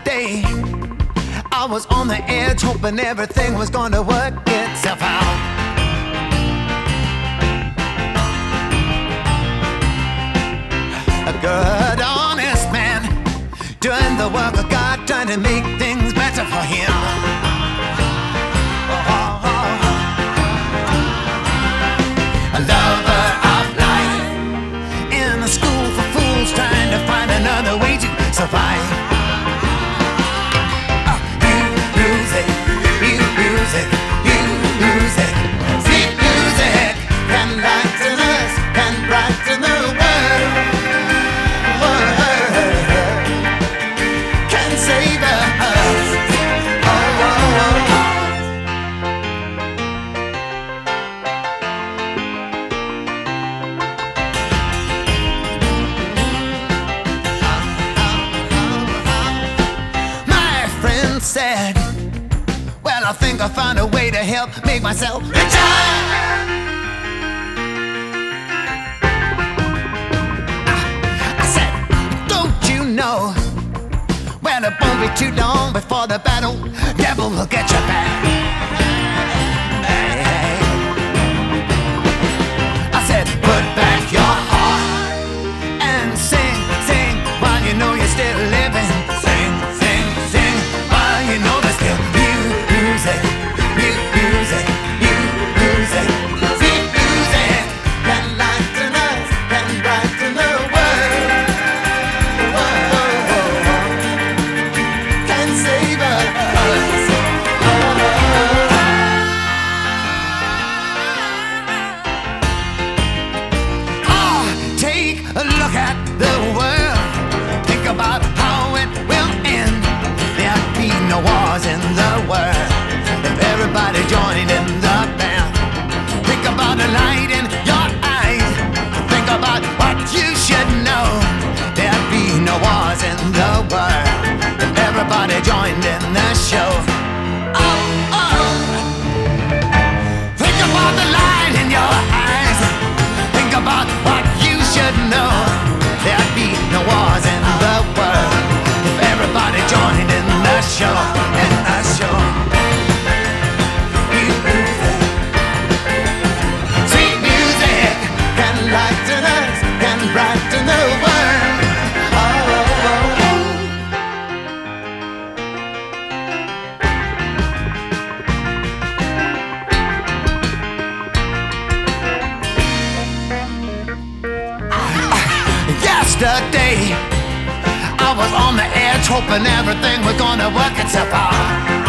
Yesterday, I was on the edge, hoping everything was gonna work itself out. A good, honest man, doing the work of God, trying to make things better for him. A lover of life, in a school for fools, trying to find another way to survive. Music, sweet music can lighten us, can brighten the world, can save us. My friend said, well, I think I found a way to help make myself richer. I said, don't you know? Well, it won't be too long before the battle devil will get you back. I said, put back your heart and sing, sing while you know you're still living. Sing, sing, sing while you know there's still music, music, music, sweet music can lighten us, can brighten the world, can save us. Oh, take a look at the world. Think about how it will end. There'd be no wars in the world if everybody joined in the band. Think about the light in your eyes. Think about what you should know. There'd be no wars in the world if everybody joined in the show. Oh, oh. Think about the light in your eyes. Think about what you should know. There'd be no wars in the world if everybody joined in the show. In the show. Sweet music can lighten us, can brighten the world. Yesterday, I was on the edge, hoping everything was gonna work itself out.